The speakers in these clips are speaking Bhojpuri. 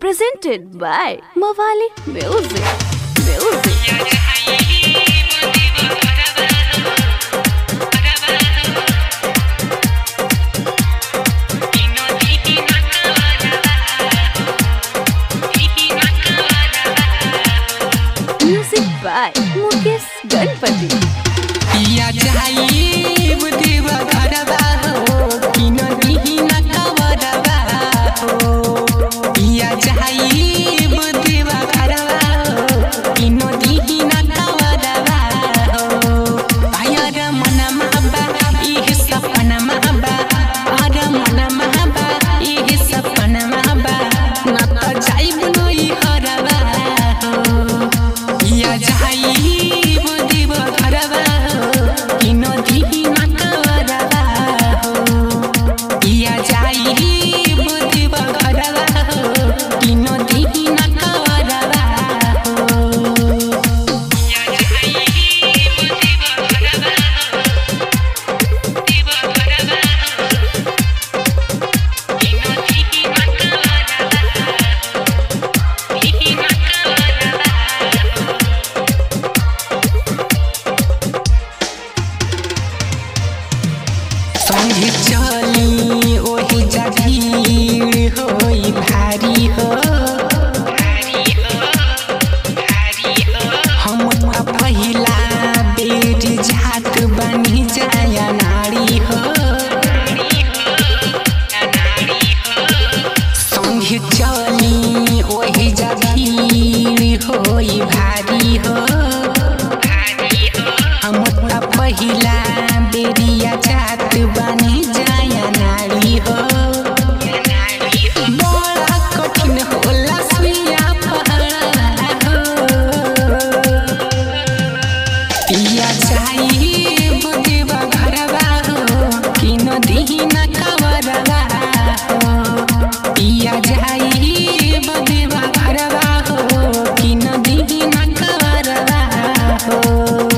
presented by Mawali Music. Music. Music by Mukesh Ganpati. पिया चाहिए बुद्धीवा घरवा हो कि नदी न कवरवा हो पिया चाहिए बुद्धीवा घरवा हो कि नदी न कवरवा हो आयर मन महबा ई सपना महबा आर मन महबा ई सपना महबा न त जाई बनोई हरवा हो पिया चाहिए बुद्धीवा घरवा संगे चली ओही जगीर होई भारी हो हम पहिला बेर जात बनी जाया नारी हो संगे चली ओही जगीर होई भारी हो हम पहिला बेरिया जात बनी जाया नारी हो बड़ा कठिन होला सुइया पहाड़ हो पिया चाहिए बुद्धीवा घरवा हो कि नदी न कवरवा हो पिया चाहिए बुद्धीवा घरवा हो कि नदी न कवरवा हो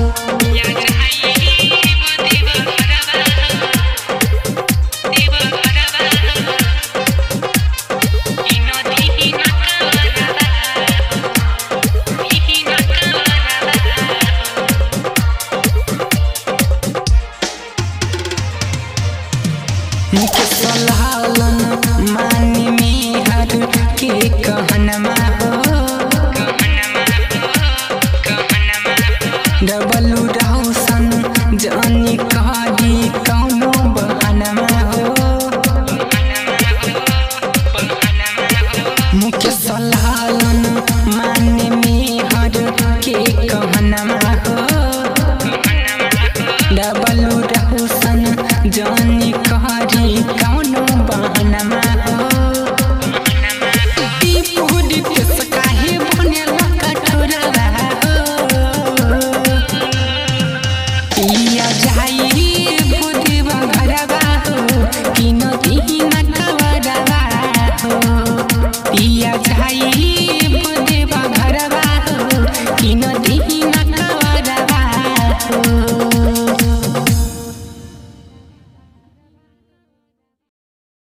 मुके सलाहलन मानी में हर के कहनमा हो डबलू राउसन जानी कहली कौनो बहनमा हो मुके सलाहलन मानी में हर के कहनमा हो डबलू राउसन जानी